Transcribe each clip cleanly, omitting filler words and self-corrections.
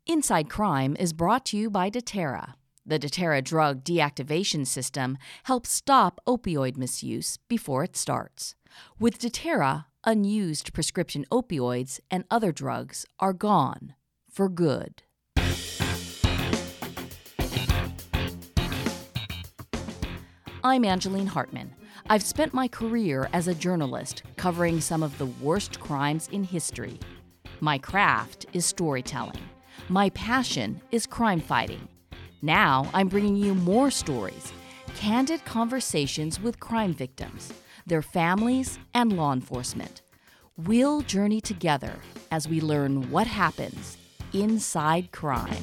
Inside Crime is brought to you by Deterra. The Deterra drug deactivation system helps stop opioid misuse before it starts. With Deterra, unused prescription opioids and other drugs are gone for good. I'm Angeline Hartman. I've spent my career as a journalist covering some of the worst crimes in history. My craft is storytelling. My passion is crime fighting. Now I'm bringing you more stories, candid conversations with crime victims, their families, and law enforcement. We'll journey together as we learn what happens inside crime.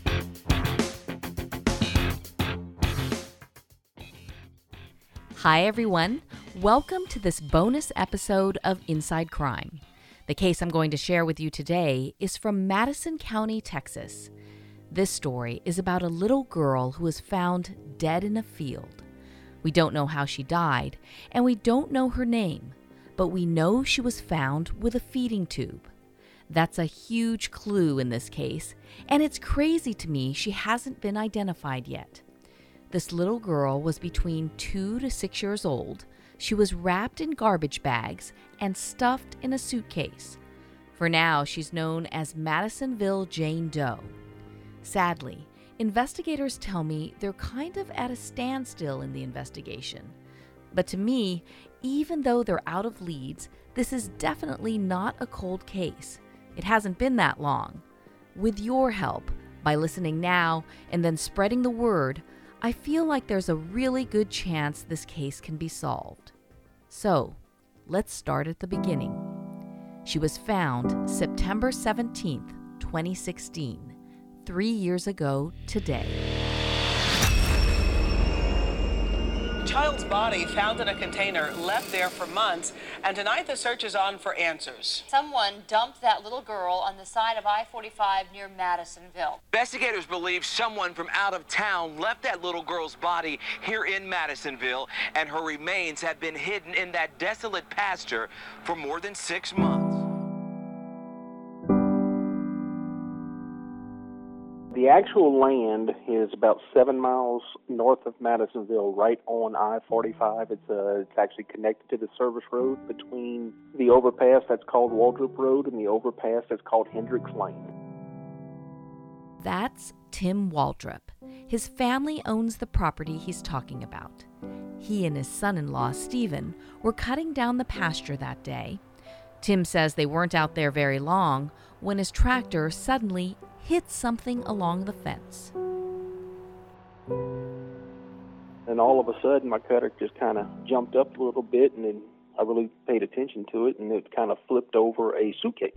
Hi, everyone. Welcome to this bonus episode of Inside Crime. The case I'm going to share with you today is from Madison County, Texas. This story is about a little girl who was found dead in a field. We don't know how she died, and we don't know her name, but we know she was found with a feeding tube. That's a huge clue in this case, and it's crazy to me she hasn't been identified yet. This little girl was between 2 to 6 years old. She was wrapped in garbage bags and stuffed in a suitcase. For now, she's known as Madisonville Jane Doe. Sadly, investigators tell me they're kind of at a standstill in the investigation. But to me, even though they're out of leads, this is definitely not a cold case. It hasn't been that long. With your help, by listening now and then spreading the word, I feel like there's a really good chance this case can be solved. So, let's start at the beginning. She was found September 17th, 2016, 3 years ago today. Child's body found in a container, left there for months, and tonight the search is on for answers. Someone dumped that little girl on the side of I-45 near Madisonville. Investigators believe someone from out of town left that little girl's body here in Madisonville, and her remains have been hidden in that desolate pasture for more than 6 months. The actual land is about 7 miles north of Madisonville, right on I-45. It's actually connected to the service road between the overpass that's called Waldrop Road and the overpass that's called Hendricks Lane. That's Tim Waldrop. His family owns the property he's talking about. He and his son-in-law, Stephen, were cutting down the pasture that day. Tim says they weren't out there very long when his tractor suddenly hit something along the fence. And all of a sudden, my cutter just kind of jumped up a little bit, and then I really paid attention to it, and it kind of flipped over a suitcase.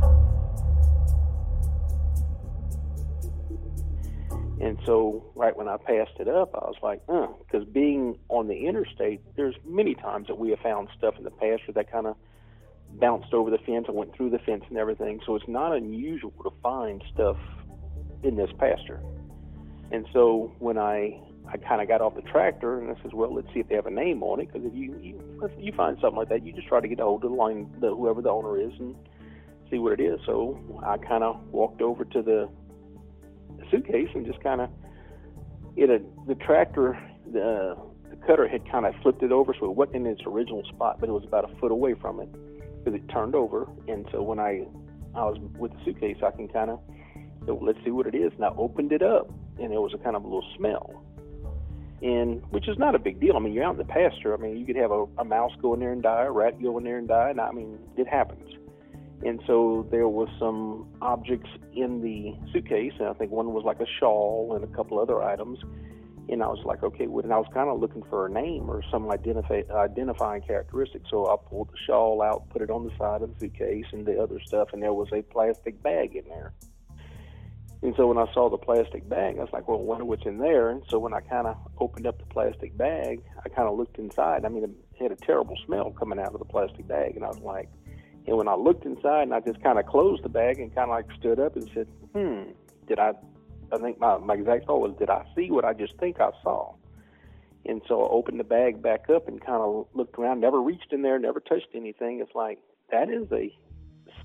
And so right when I passed it up, I was like, because being on the interstate, there's many times that we have found stuff in the pasture that kind of bounced over the fence and went through the fence and everything. So it's not unusual to find stuff in this pasture. And so when I kind of got off the tractor and I said, well, let's see if they have a name on it, because if you find something like that, you just try to get a hold of whoever the owner is and see what it is. So I kind of walked over to the suitcase and just kind of the tractor, the cutter had kind of flipped it over, so it wasn't in its original spot, but it was about a foot away from it because it turned over. And so when I was with the suitcase, I can kind of, let's see what it is. And I opened it up, and there was a kind of a little smell, and which is not a big deal. I mean, you're out in the pasture. I mean, you could have a mouse go in there and die, a rat go in there and die, and I mean, it happens. And so there was some objects in the suitcase, and I think one was like a shawl and a couple other items. And I was like, okay, and I was kind of looking for a name or some identifying characteristic. So I pulled the shawl out, put it on the side of the suitcase and the other stuff, and there was a plastic bag in there. And so when I saw the plastic bag, I was like, well, I wonder what's in there. And so when I kind of opened up the plastic bag, I kind of looked inside. I mean, it had a terrible smell coming out of the plastic bag. And I was like, and when I looked inside, and I just kind of closed the bag and kind of like stood up and said, I think my exact thought was, did I see what I just think I saw? And so I opened the bag back up and kind of looked around, never reached in there, never touched anything. It's like, that is a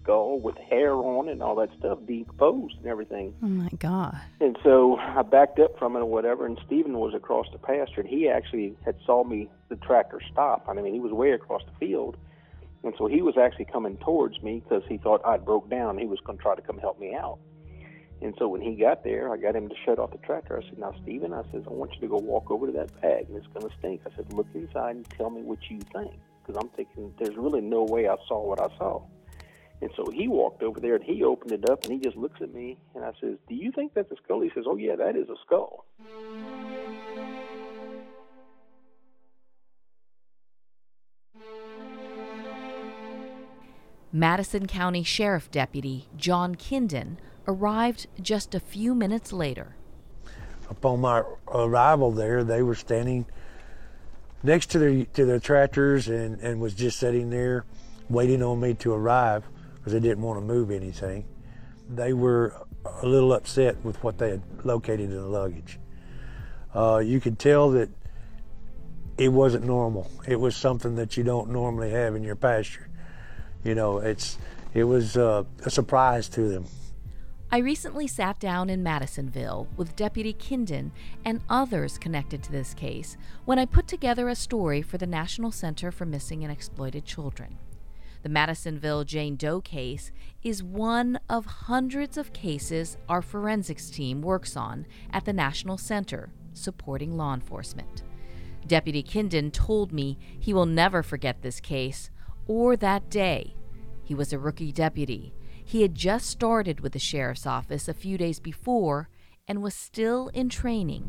skull with hair on it and all that stuff, decomposed and everything. Oh, my God. And so I backed up from it or whatever, and Stephen was across the pasture, and he actually had saw the tractor stop. I mean, he was way across the field, and so he was actually coming towards me because he thought I'd broke down. He was going to try to come help me out. And so when he got there, I got him to shut off the tractor. I said, now, Stephen, I said, I want you to go walk over to that bag, and it's going to stink. I said, look inside and tell me what you think, because I'm thinking there's really no way I saw what I saw. And so he walked over there, and he opened it up, and he just looks at me, and I says, do you think that's a skull? He says, oh, yeah, that is a skull. Madison County Sheriff Deputy John Kindon arrived just a few minutes later. Upon my arrival there, they were standing next to their tractors and was just sitting there waiting on me to arrive because they didn't want to move anything. They were a little upset with what they had located in the luggage. You could tell that it wasn't normal. It was something that you don't normally have in your pasture. You know, it was a surprise to them. I recently sat down in Madisonville with Deputy Kindon and others connected to this case when I put together a story for the National Center for Missing and Exploited Children. The Madisonville Jane Doe case is one of hundreds of cases our forensics team works on at the National Center, supporting law enforcement. Deputy Kindon told me he will never forget this case or that day. He was a rookie deputy. He had just started with the sheriff's office a few days before and was still in training.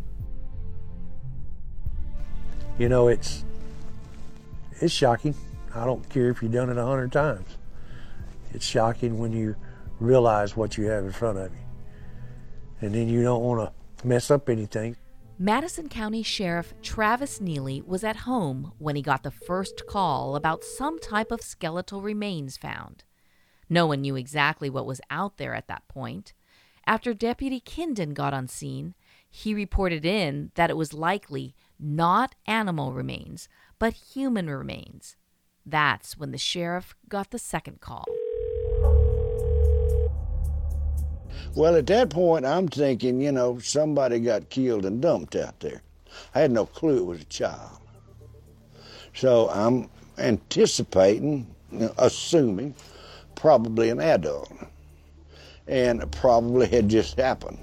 You know, it's shocking. I don't care if you've done it 100 times. It's shocking when you realize what you have in front of you. And then you don't want to mess up anything. Madison County Sheriff Travis Neely was at home when he got the first call about some type of skeletal remains found. No one knew exactly what was out there at that point. After Deputy Kindon got on scene, he reported in that it was likely not animal remains, but human remains. That's when the sheriff got the second call. Well, at that point, I'm thinking, you know, somebody got killed and dumped out there. I had no clue it was a child. So I'm anticipating, assuming, probably an adult, and probably had just happened.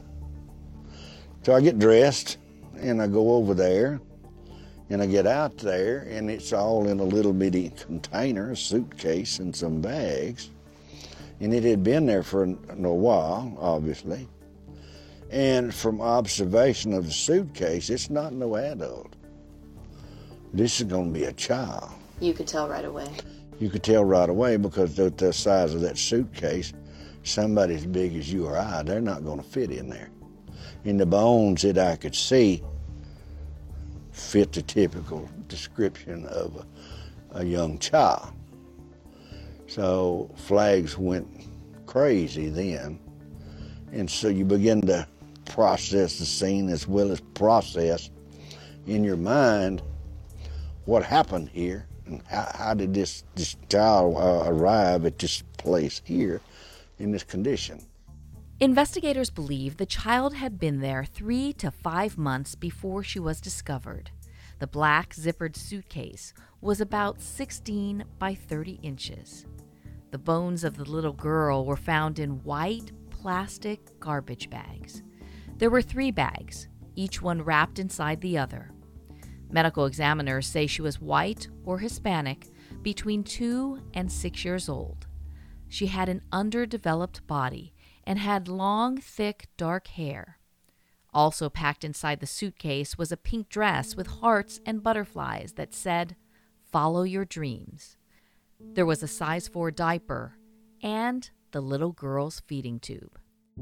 So I get dressed, and I go over there, and I get out there, and it's all in a little bitty container, a suitcase, and some bags. And it had been there for a while, obviously. And from observation of the suitcase, it's not no adult. This is going to be a child. You could tell right away. You could tell right away because the size of that suitcase, somebody as big as you or I, they're not going to fit in there. And the bones that I could see fit the typical description of a young child. So flags went crazy then. And so you begin to process the scene as well as process in your mind what happened here and how did this child arrive at this place here in this condition. Investigators believe the child had been there 3 to 5 months before she was discovered. The black zippered suitcase was about 16 by 30 inches. The bones of the little girl were found in white plastic garbage bags. There were 3 bags, each one wrapped inside the other. Medical examiners say she was white or Hispanic, between 2 and 6 years old. She had an underdeveloped body and had long, thick, dark hair. Also packed inside the suitcase was a pink dress with hearts and butterflies that said, "Follow your dreams." There was a size 4 diaper and the little girl's feeding tube.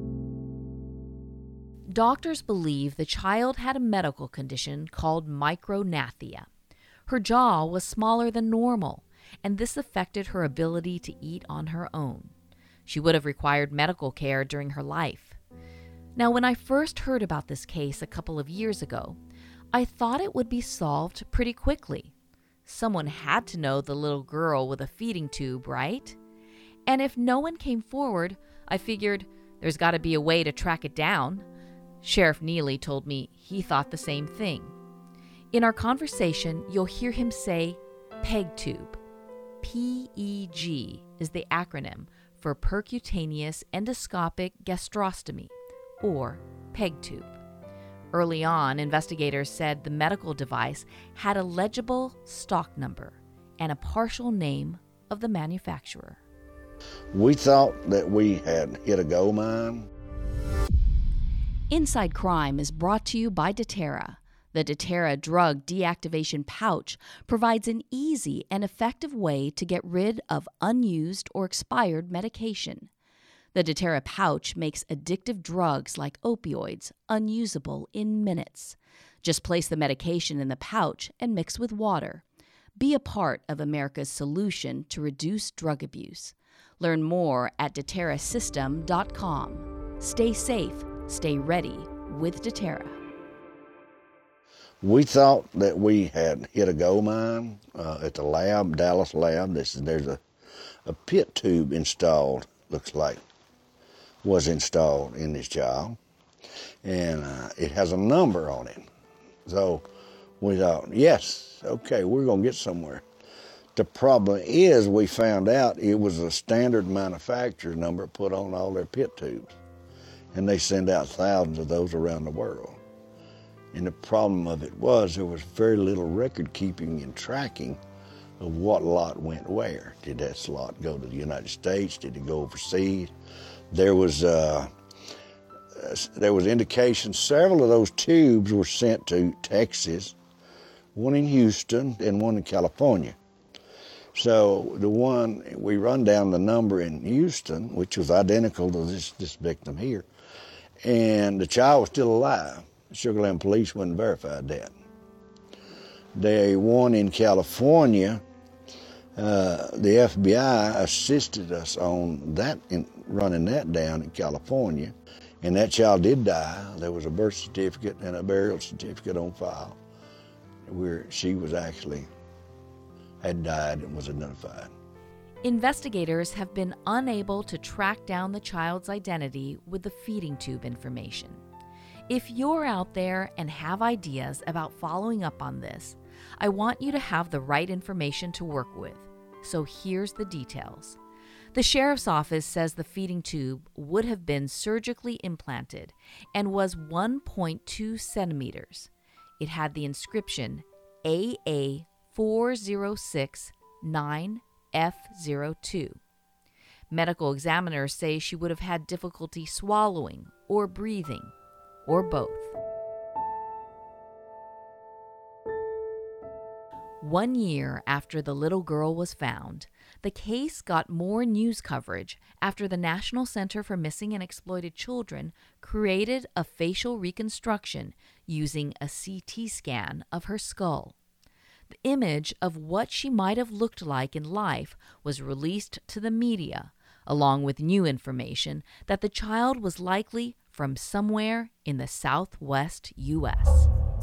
Doctors believe the child had a medical condition called micrognathia. Her jaw was smaller than normal, and this affected her ability to eat on her own. She would have required medical care during her life. Now, when I first heard about this case a couple of years ago, I thought it would be solved pretty quickly. Someone had to know the little girl with a feeding tube, right? And if no one came forward, I figured there's got to be a way to track it down. Sheriff Neely told me he thought the same thing. In our conversation, you'll hear him say PEG tube. PEG is the acronym for percutaneous endoscopic gastrostomy, or PEG tube. Early on, investigators said the medical device had a legible stock number and a partial name of the manufacturer. We thought that we had hit a gold mine. Inside Crime is brought to you by Deterra. The Deterra drug deactivation pouch provides an easy and effective way to get rid of unused or expired medication. The Deterra pouch makes addictive drugs like opioids unusable in minutes. Just place the medication in the pouch and mix with water. Be a part of America's solution to reduce drug abuse. Learn more at deterrasystem.com. Stay safe, stay ready with Deterra. We thought that we had hit a gold mine at the lab, Dallas lab. There's a pit tube installed, looks like, was installed in this child. And it has a number on it. So we thought, yes, okay, we're going to get somewhere. The problem is we found out it was a standard manufacturer number put on all their pit tubes. And they send out thousands of those around the world. And the problem of it was there was very little record keeping and tracking of what lot went where. Did that slot go to the United States? Did it go overseas? There was indication several of those tubes were sent to Texas, one in Houston and one in California. So the one, we run down the number in Houston, which was identical to this victim here, and the child was still alive. Sugar Land Police wouldn't verify that. The one in California, the FBI assisted us on that, in running that down in California, and that child did die. There was a birth certificate and a burial certificate on file where she was actually had died and was identified. Investigators have been unable to track down the child's identity with the feeding tube information. If you're out there and have ideas about following up on this, I want you to have the right information to work with. So here's the details. The sheriff's office says the feeding tube would have been surgically implanted and was 1.2 centimeters. It had the inscription AA4069F02. Medical examiners say she would have had difficulty swallowing or breathing, or both. 1 year after the little girl was found, the case got more news coverage after the National Center for Missing and Exploited Children created a facial reconstruction using a CT scan of her skull. The image of what she might have looked like in life was released to the media, along with new information that the child was likely from somewhere in the southwest U.S.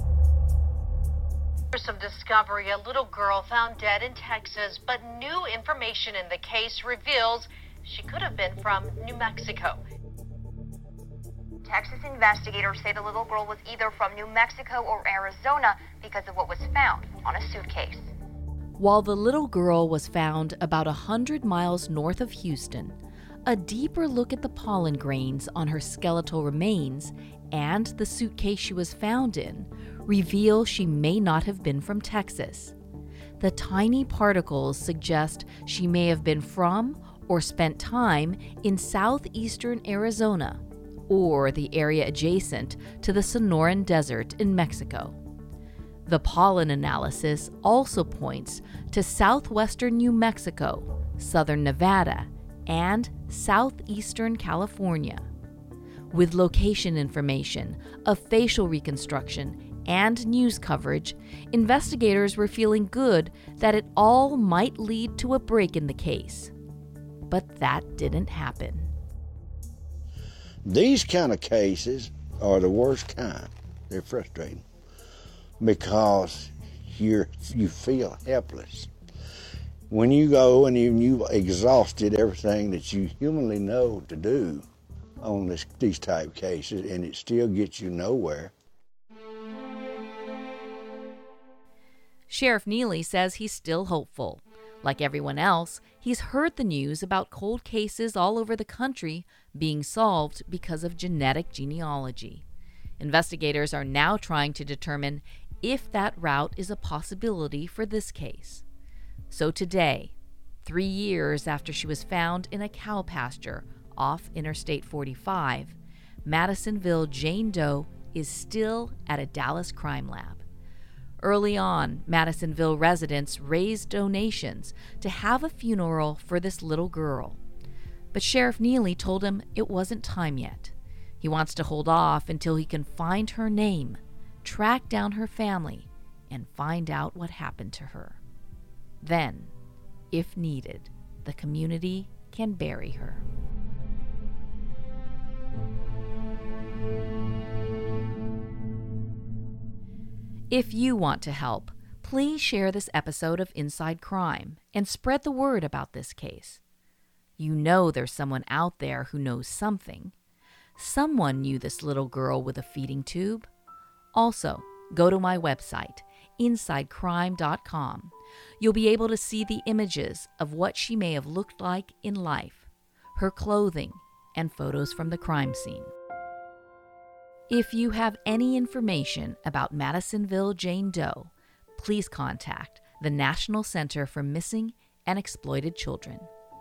Some discovery, a little girl found dead in Texas, but new information in the case reveals she could have been from New Mexico. Texas investigators say the little girl was either from New Mexico or Arizona because of what was found on a suitcase. While the little girl was found about 100 miles north of Houston, a deeper look at the pollen grains on her skeletal remains and the suitcase she was found in reveal she may not have been from Texas. The tiny particles suggest she may have been from or spent time in southeastern Arizona or the area adjacent to the Sonoran Desert in Mexico. The pollen analysis also points to southwestern New Mexico, southern Nevada, and southeastern California. With location information, a facial reconstruction, and news coverage, investigators were feeling good that it all might lead to a break in the case. But that didn't happen. These kind of cases are the worst kind. They're frustrating because you feel helpless. When you go and you've exhausted everything that you humanly know to do on these type cases, and it still gets you nowhere. Sheriff Neely says he's still hopeful. Like everyone else, he's heard the news about cold cases all over the country being solved because of genetic genealogy. Investigators are now trying to determine if that route is a possibility for this case. So today, 3 years after she was found in a cow pasture off Interstate 45, Madisonville Jane Doe is still at a Dallas crime lab. Early on, Madisonville residents raised donations to have a funeral for this little girl. But Sheriff Neely told him it wasn't time yet. He wants to hold off until he can find her name, track down her family, and find out what happened to her. Then, if needed, the community can bury her. If you want to help, please share this episode of Inside Crime and spread the word about this case. You know there's someone out there who knows something. Someone knew this little girl with a feeding tube. Also, go to my website, InsideCrime.com. You'll be able to see the images of what she may have looked like in life, her clothing, and photos from the crime scene. If you have any information about Madisonville Jane Doe, please contact the National Center for Missing and Exploited Children.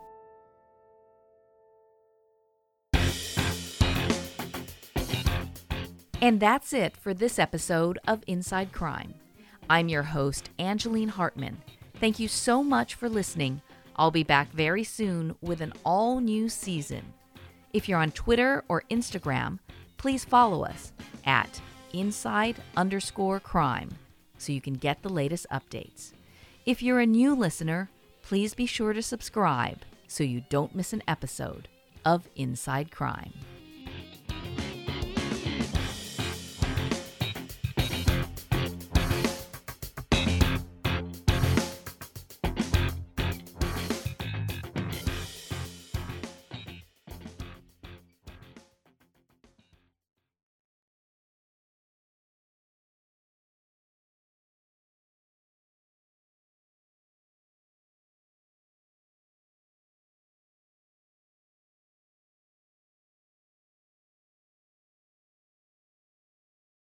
And that's it for this episode of Inside Crime. I'm your host, Angeline Hartman. Thank you so much for listening. I'll be back very soon with an all-new season. If you're on Twitter or Instagram, please follow us at inside_crime so you can get the latest updates. If you're a new listener, please be sure to subscribe so you don't miss an episode of Inside Crime.